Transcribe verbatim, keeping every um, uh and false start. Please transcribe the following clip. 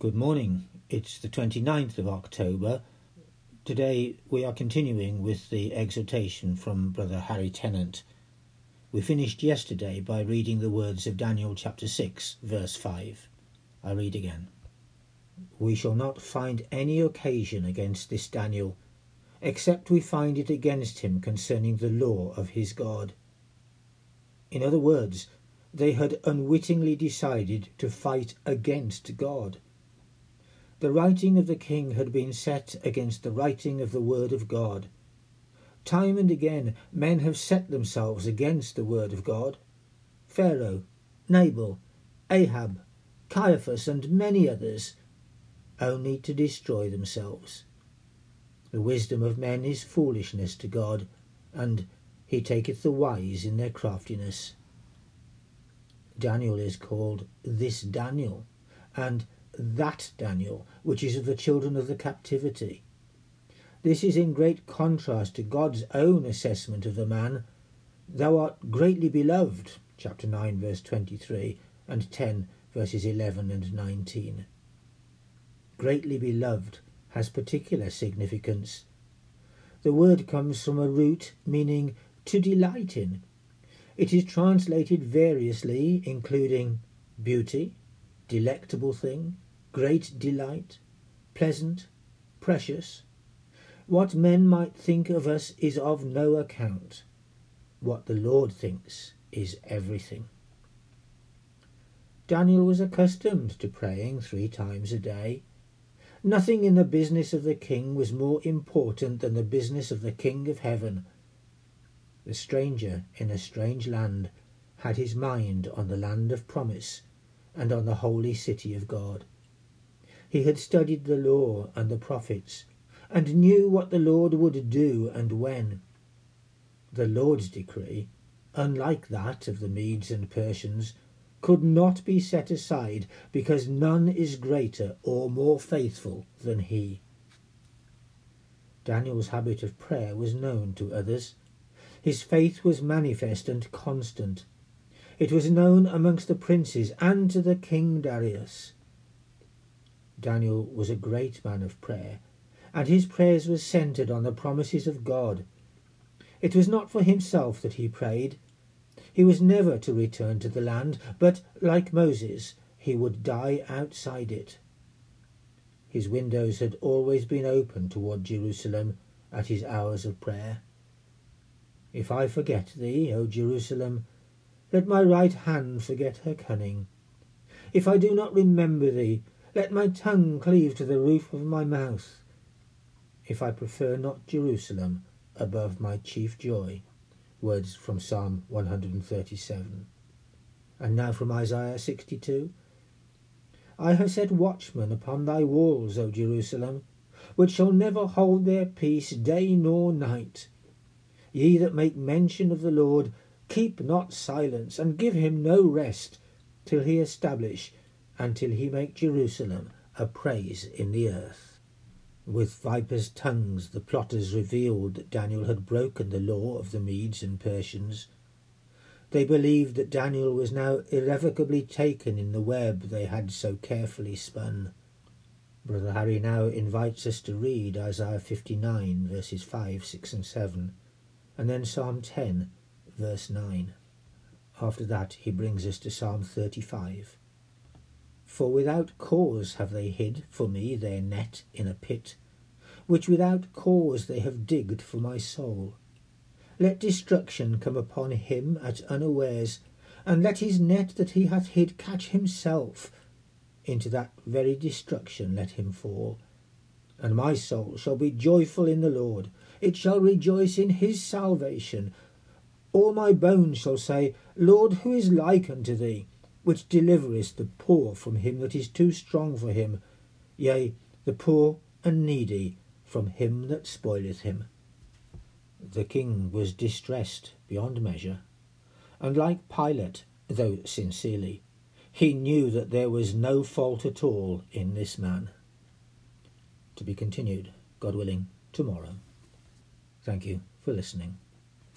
Good morning. It's the twenty-ninth of October. Today we are continuing with the exhortation from Brother Harry Tennant. We finished yesterday by reading the words of Daniel chapter six, verse five. I read again. We shall not find any occasion against this Daniel, except we find it against him concerning the law of his God. In other words, they had unwittingly decided to fight against God. The writing of the king had been set against the writing of the word of God. Time and again men have set themselves against the word of God. Pharaoh, Nabal, Ahab, Caiaphas, and many others, only to destroy themselves. The wisdom of men is foolishness to God, and he taketh the wise in their craftiness. Daniel is called this Daniel, and that Daniel, which is of the children of the captivity. This is in great contrast to God's own assessment of the man. Thou art greatly beloved, chapter nine, verse twenty-three, and ten, verses eleven and nineteen. Greatly beloved has particular significance. The word comes from a root meaning to delight in. It is translated variously, including beauty, delectable thing, great delight, pleasant, precious. What men might think of us is of no account. What the Lord thinks is everything. Daniel was accustomed to praying three times a day. Nothing in the business of the king was more important than the business of the King of Heaven. The stranger in a strange land had his mind on the land of promise and on the holy city of God. He had studied the law and the prophets, and knew what the Lord would do and when. The Lord's decree, unlike that of the Medes and Persians, could not be set aside, because none is greater or more faithful than he. Daniel's habit of prayer was known to others. His faith was manifest and constant. It was known amongst the princes and to the King Darius. Daniel was a great man of prayer, and his prayers were centred on the promises of God. It was not for himself that he prayed. He was never to return to the land, but, like Moses, he would die outside it. His windows had always been open toward Jerusalem at his hours of prayer. If I forget thee, O Jerusalem, let my right hand forget her cunning. If I do not remember thee, let my tongue cleave to the roof of my mouth. If I prefer not Jerusalem above my chief joy. Words from Psalm one hundred thirty-seven. And now from Isaiah sixty-two. I have set watchmen upon thy walls, O Jerusalem, which shall never hold their peace day nor night. Ye that make mention of the Lord, keep not silence, and give him no rest, till he establish, and till he make Jerusalem a praise in the earth. With vipers' tongues the plotters revealed that Daniel had broken the law of the Medes and Persians. They believed that Daniel was now irrevocably taken in the web they had so carefully spun. Brother Harry now invites us to read Isaiah fifty-nine, verses five, six and seven, and then Psalm ten, verse nine. After that he brings us to Psalm thirty-five. For without cause have they hid for me their net in a pit, which without cause they have digged for my soul. Let destruction come upon him at unawares, and let his net that he hath hid catch himself. Into that very destruction let him fall. And my soul shall be joyful in the Lord, it shall rejoice in his salvation. All my bones shall say, Lord, who is like unto thee, which deliverest the poor from him that is too strong for him, yea, the poor and needy from him that spoileth him. The king was distressed beyond measure, and like Pilate, though sincerely, he knew that there was no fault at all in this man. To be continued, God willing, tomorrow. Thank you for listening.